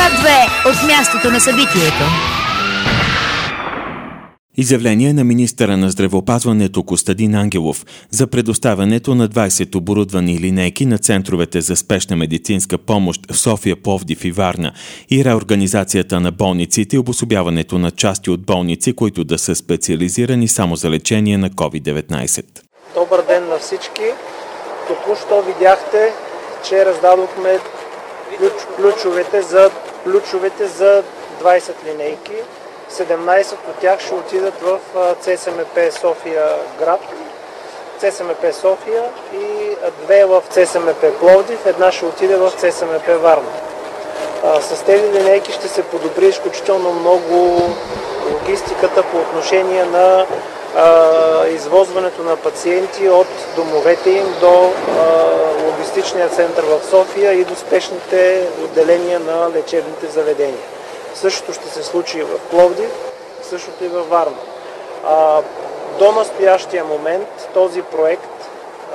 Град 2 от мястото на събитието. Изявление на министъра на здравеопазването Костадин Ангелов за предоставянето на 20 оборудвани линейки на центровете за спешна медицинска помощ в София, Пловдив и Варна и реорганизацията на болниците и обособяването на части от болници, които да са специализирани само за лечение на COVID-19. Добър ден на всички! Току-що видяхте, че раздадохме ключовете за 20 линейки. 17 от тях ще отидат в ЦСМП София град, ЦСМП София и 2 в ЦСМП Пловдив, една ще отиде в ЦСМП Варна. С тези линейки ще се подобри изключително много логистиката по отношение на извозването на пациенти от домовете им до логистичния център в София и до спешните отделения на лечебните заведения. Същото ще се случи и в Пловдив, същото и във Варна. До настоящия момент този проект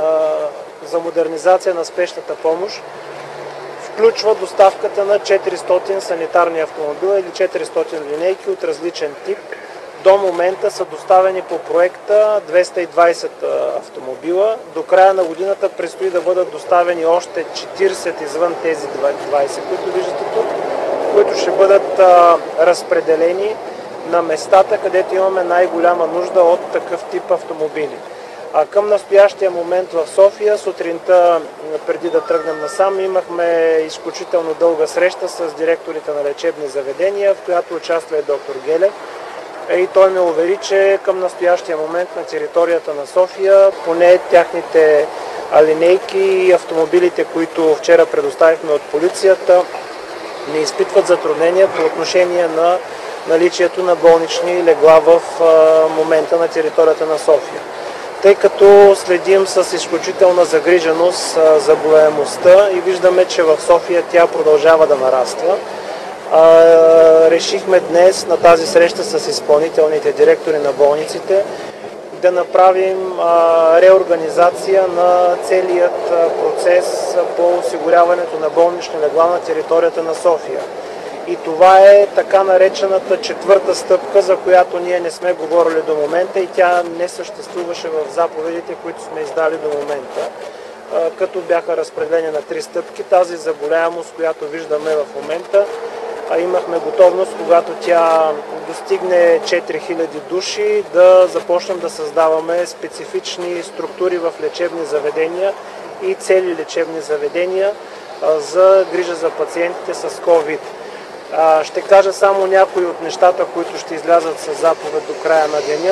за модернизация на спешната помощ включва доставката на 400 санитарни автомобила или 400 линейки от различен тип. До момента са доставени по проекта 220 автомобила. До края на годината предстои да бъдат доставени още 40 извън тези 20, които виждате тук, които ще бъдат разпределени на местата, където имаме най-голяма нужда от такъв тип автомобили. Към настоящия момент в София, сутринта, преди да тръгнем насам, имахме изключително дълга среща с директорите на лечебни заведения, в която участва и доктор Гелев. И той ме увери, че към настоящия момент на територията на София, поне тяхните линейки и автомобилите, които вчера предоставихме от полицията, не изпитват затруднения по отношение на наличието на болнични легла в момента на територията на София. Тъй като следим с изключителна загриженост заболеваемостта и виждаме, че в София тя продължава да нараства, решихме днес на тази среща с изпълнителните директори на болниците да направим реорганизация на целият процес по осигуряването на болнични легла на територията на София. И това е така наречената четвърта стъпка, за която ние не сме говорили до момента и тя не съществуваше в заповедите, които сме издали до момента, като бяха разпределени на 3 стъпки. Тази заболяемост, която виждаме в момента, имахме готовност, когато тя достигне 4000 души, да започнем да създаваме специфични структури в лечебни заведения и цели лечебни заведения за грижа за пациентите с COVID. Ще кажа само някои от нещата, които ще излязат с заповед до края на деня.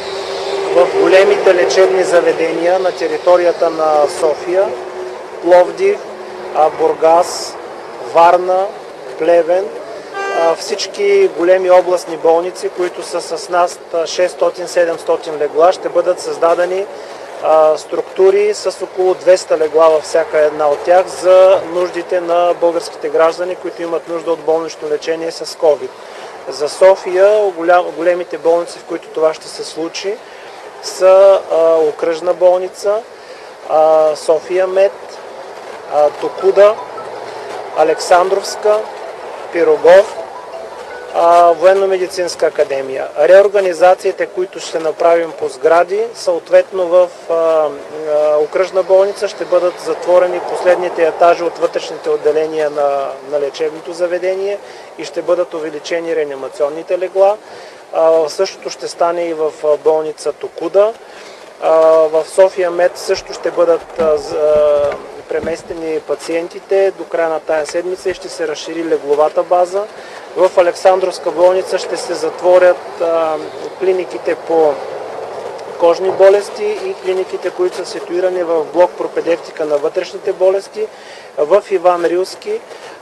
В големите лечебни заведения на територията на София, Пловдив, Бургас, Варна, Плевен, всички големи областни болници, които са с нас 600-700 легла, ще бъдат създадени структури с около 200 легла във всяка една от тях за нуждите на българските граждани, които имат нужда от болнично лечение с COVID. За София големите болници, в които това ще се случи, са Окръжна болница, София Мед, Токуда, Александровска, Пирогов, Военно-медицинска академия. Реорганизациите, които ще направим по сгради, съответно в Окръжна болница ще бъдат затворени последните етажи от вътрешните отделения на лечебното заведение и ще бъдат увеличени реанимационните легла. Същото ще стане и в болница Токуда. В София Мед също ще бъдат преместени пациентите до края на тая седмица и ще се разшири легловата база. В Александровска болница ще се затворят клиниките по кожни болести и клиниките, които са ситуирани в блок пропедевтика на вътрешните болести. В Иван Рилски,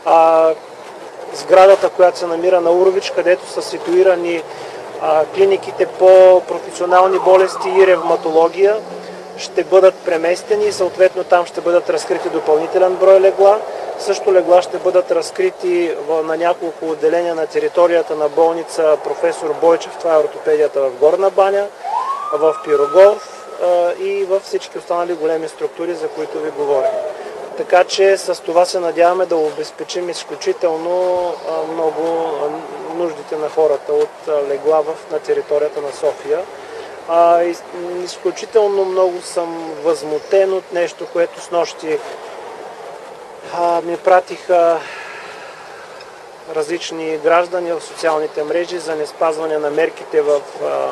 сградата, която се намира на Урович, където са ситуирани клиниките по професионални болести и ревматология, ще бъдат преместени и съответно там ще бъдат разкрити допълнителен брой легла. Също легла ще бъдат разкрити на няколко отделения на територията на болница професор Бойчев, това е ортопедията в Горна баня, в Пирогов и във всички останали големи структури, за които ви говоря. Така че с това се надяваме да обезпечим изключително много нуждите на хората от легла на територията на София. Изключително много съм възмутен от нещо, което снощи ми пратиха различни граждани в социалните мрежи за неспазване на мерките в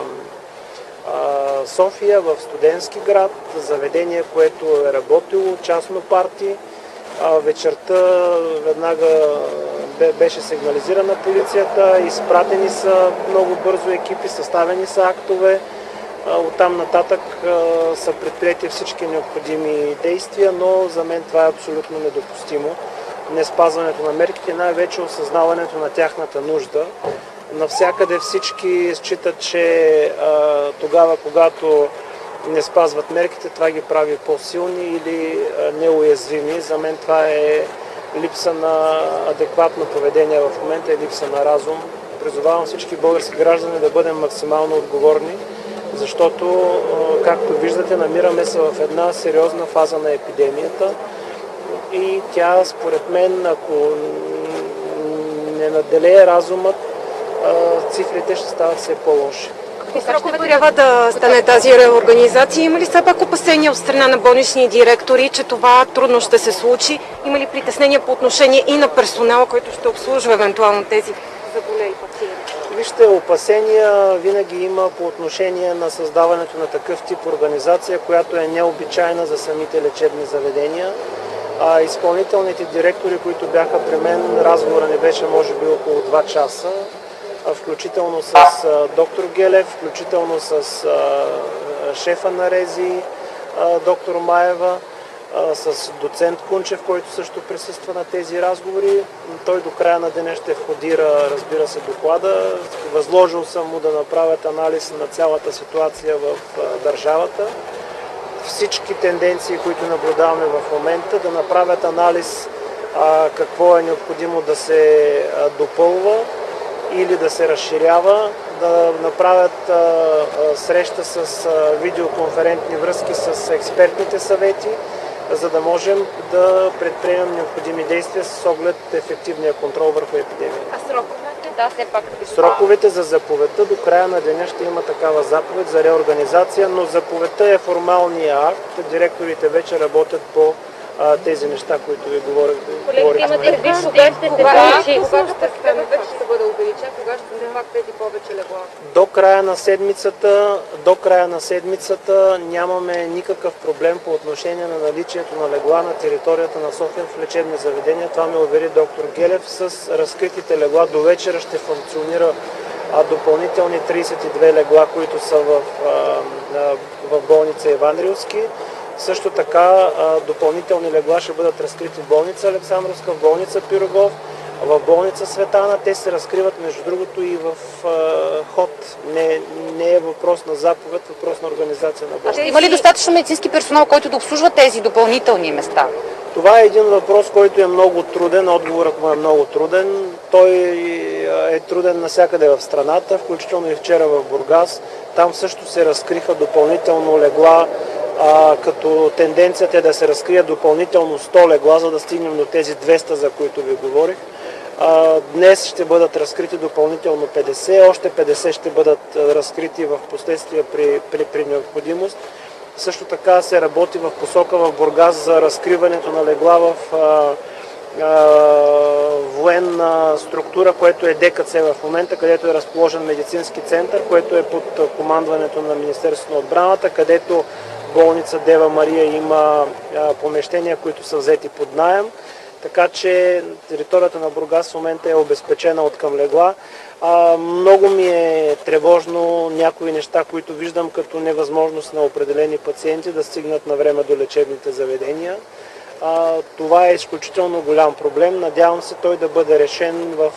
София, в Студентски град, заведение, което е работило, частно парти. Вечерта веднага беше сигнализирана полицията, изпратени са много бързо екипи, съставени са актове. Оттам нататък са предприети всички необходими действия, но за мен това е абсолютно недопустимо. Неспазването на мерките, най-вече осъзнаването на тяхната нужда. Навсякъде всички считат, че тогава, когато не спазват мерките, това ги прави по-силни или неуязвими. За мен това е липса на адекватно поведение в момента, е липса на разум. Призовавам всички български граждани да бъдем максимално отговорни, защото, както виждате, намираме се в една сериозна фаза на епидемията и тя, според мен, ако не наделее разумът, цифрите ще стават все по-лоши. Какви срокове трябва да стане тази реорганизация? Има ли все пак опасения от страна на болнични директори, че това трудно ще се случи? Има ли притеснения по отношение и на персонала, който ще обслужва евентуално тези заболели пациенти? Вижте, опасения винаги има по отношение на създаването на такъв тип организация, която е необичайна за самите лечебни заведения. Изпълнителните директори, които бяха при мен, разговора не беше може би около 2 часа, включително с доктор Гелев, включително с шефа на РЕЗИ, доктор Маева, с доцент Кунчев, който също присъства на тези разговори. Той до края на деня ще входира, разбира се, доклада. Възложил съм му да направят анализ на цялата ситуация в държавата. Всички тенденции, които наблюдаваме в момента, да направят анализ какво е необходимо да се допълва или да се разширява, да направят среща с видеоконферентни връзки с експертните съвети, за да можем да предприемем необходими действия с оглед ефективния контрол върху епидемията. А сроковете? Да, все пак. Сроковете за заповедта до края на деня ще има такава заповед за реорганизация, но заповедта е формалния акт. Директорите вече работят по тези неща, които ви говорих. Колеги, имате ли кога ще се получи? Кога ще бъде увеличен? Кога ще се тези повече легла? До края на седмицата нямаме никакъв проблем по отношение на наличието на легла на територията на София в лечебни заведения. Това ме увери доктор Гелев. С разкритите легла до вечера ще функционира допълнителни 32 легла, които са в болница Иван Рилски. Също така допълнителни легла ще бъдат разкрити в болница Александровска, в болница Пирогов, в болница Светана. Те се разкриват, между другото, и в ход. Не е въпрос на заповед, въпрос на организация на болница. Има ли достатъчно медицински персонал, който да обслужва тези допълнителни места? Това е един въпрос, който е много труден, отговорът му е много труден. Той е труден навсякъде в страната, включително и вчера в Бургас. Там също се разкриха допълнително легла, като тенденцията е да се разкрият допълнително 100 легла, за да стигнем до тези 200, за които ви говорих. Днес ще бъдат разкрити допълнително 50, още 50 ще бъдат разкрити в последствие при необходимост. Също така се работи в посока в Бургас за разкриването на легла в военна структура, което е ДКЦ в момента, където е разположен медицински център, което е под командването на Министерството на отбраната, където болница Дева Мария има помещения, които са взети под наем. Така че територията на Бургас в момента е обезпечена от към легла. Много ми е тревожно някои неща, които виждам като невъзможност на определени пациенти да стигнат на време до лечебните заведения. Това е изключително голям проблем. Надявам се той да бъде решен в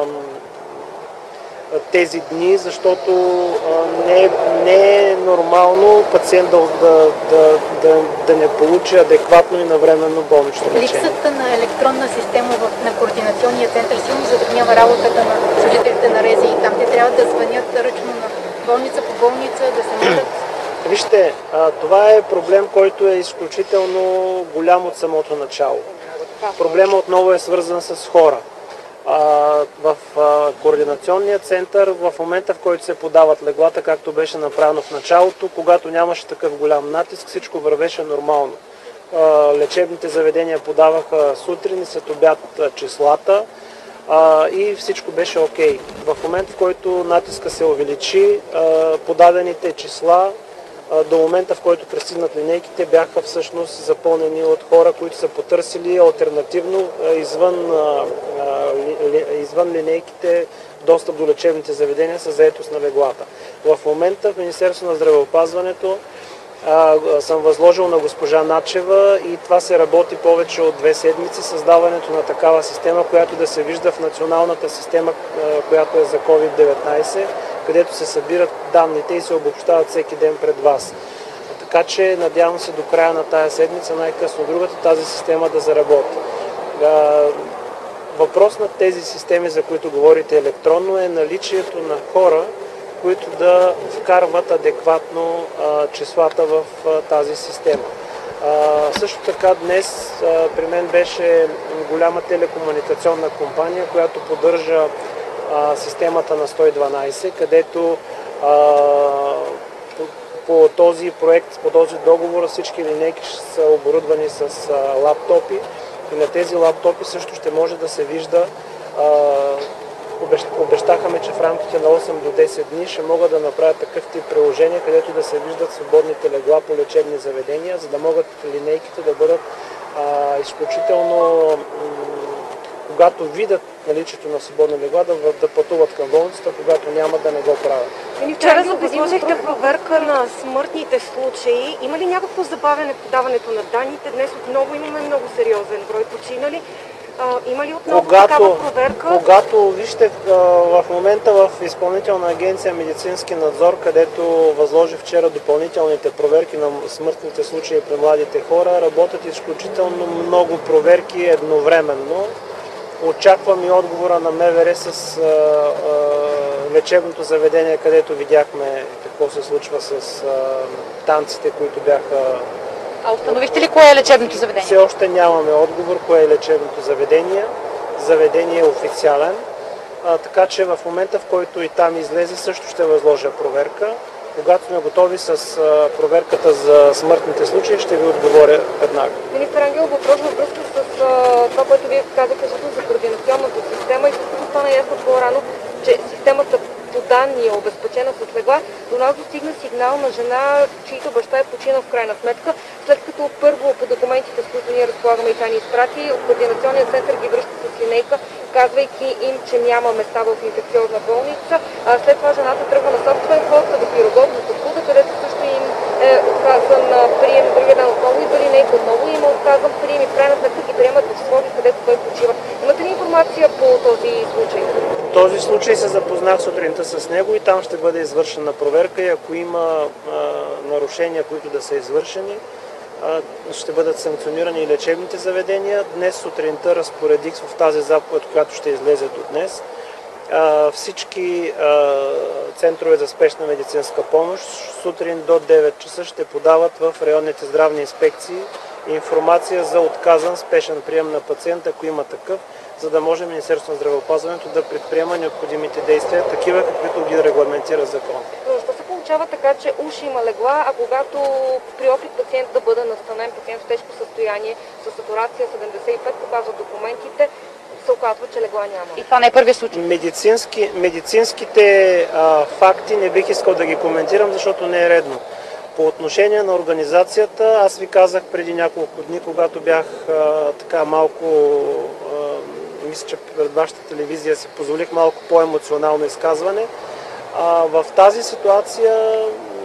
тези дни, защото не е нормално пациент да не получи адекватно и навременно болнично лечение. Липсата на електронна система на координационния център силно затруднява работата на служителите на РЕЗИ и там те трябва да звънят ръчно на болница по болница, да се молят Вижте, това е проблем, който е изключително голям от самото начало. Проблема отново е свързан с хора. В координационния център, в момента, в който се подават леглата, както беше направено в началото, когато нямаше такъв голям натиск, всичко вървеше нормално. Лечебните заведения подаваха сутрин и след обяд числата и всичко беше окей. В момента, в който натиска се увеличи, подадените числа до момента, в който пристигнат линейките, бяха всъщност запълнени от хора, които са потърсили алтернативно извън линейките достъп до лечебните заведения с заетост на леглата. В момента в Министерството на здравеопазването съм възложил на госпожа Начева и това се работи повече от 2 седмици, създаването на такава система, която да се вижда в националната система, която е за COVID-19, където се събират данните и се обобщават всеки ден пред вас. Така че надявам се до края на тая седмица, най-късно другата, тази система да заработи. Въпрос на тези системи, за които говорите електронно, е наличието на хора, които да вкарват адекватно числата в тази система. Също така днес при мен беше голяма телекомуникационна компания, която поддържа системата на 112, където по този проект, по този договор всички линейки ще са оборудвани с лаптопи и на тези лаптопи също ще може да се вижда. Обещаха ме, че в рамките на 8 до 10 дни ще могат да направят такъв тип приложения, където да се виждат свободните легла по лечебни заведения, за да могат линейките да бъдат изключително, когато видят наличието на свободни легла, да пътуват към болницата, когато няма да не го правят. Вчера възложихте проверка на смъртните случаи. Има ли някакво забавяне в подаването на данните? Днес отново имаме много сериозен брой починали. Има ли отново такава проверка? Когато, вижте, в момента в Изпълнителна агенция медицински надзор, където възложи вчера допълнителните проверки на смъртните случаи при младите хора, работят изключително много проверки едновременно. Очаквам и отговора на МВР с лечебното заведение, където видяхме какво се случва с танците, които бяха... А установихте ли кое е лечебното заведение? Все още нямаме отговор кое е лечебното заведение. Заведение е официален, така че в момента, в който и там излезе, също ще възложа проверка. Когато сме готови с проверката за смъртните случаи, ще ви отговоря веднага. Министър Ангел, въпрос във връзка с това, което вие казахте за координационната система и също стана ясно по-рано, че системата по данни е обезпечена с легла. До нас достигна сигнал на жена, чийто баща е починал в крайна сметка, след като първо по документите, с които ние разполагаме и тя ни изпрати, от координационния център ги връща с линейка, казвайки им, че няма места в инфекциозна болница. След това жената тръгва на собствен ход в Пирогов, за Тоскуда, където също им е отказан прием, другия ден отново идва линейка, отново има отказан прием и в крайна сметка ги приемат в Своги, където той почива. Имате ли информация по този случай? Този случай се запознах сутринта с него и там ще бъде извършена проверка и ако има нарушения, които да са извършени, ще бъдат санкционирани и лечебните заведения. Днес сутринта разпоредих в тази заповед, която ще излезе до днес, всички центрове за спешна медицинска помощ сутрин до 9 часа ще подават в районните здравни инспекции информация за отказан спешен прием на пациент, ако има такъв, за да може Министерството на здравеопазването да предприема необходимите действия, такива каквито ги регламентира закон. Защо се получава така, че уж има легла, а когато при опит пациент да бъде настанен, пациент в тежко състояние, с сатурация 75, показват документите, се оказва, че легла няма? И това не е първият случай. Медицинските факти не бих искал да ги коментирам, защото не е редно. По отношение на организацията, аз ви казах преди няколко дни, когато бях така малко, мисля, че пред вашата телевизия си позволих малко по-емоционално изказване. В тази ситуация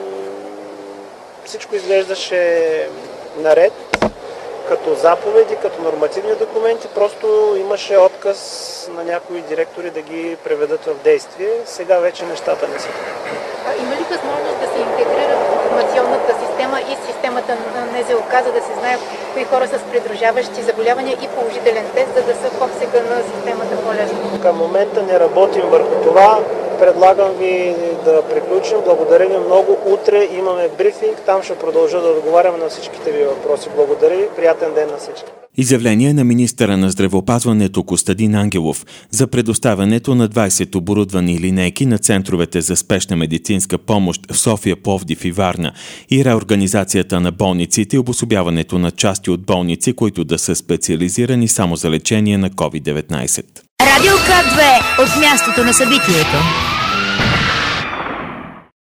всичко изглеждаше наред, като заповеди, като нормативни документи, просто имаше отказ на някои директори да ги преведат в действие. Сега вече нещата не са. Има ли възможност да се интегрира в информационната система и системата на НЗОК, за да се знае кои хора са с придружаващи заболявания и положителен тест, за да са в обсега на системата по-лесно? Към момента не работим върху това. Предлагам ви да приключим. Благодаря ви много. Утре имаме брифинг. Там ще продължа да отговарям на всичките ви въпроси. Благодаря ви. Приятен ден на всички. Изявление на министъра на здравеопазването Костадин Ангелов за предоставянето на 20 оборудвани линейки на центровете за спешна медицинска помощ в София, Пловдив и Варна и реорганизацията на болниците и обособяването на части от болници, които да са специализирани само за лечение на COVID-19. Радио К2 от мястото на събитието.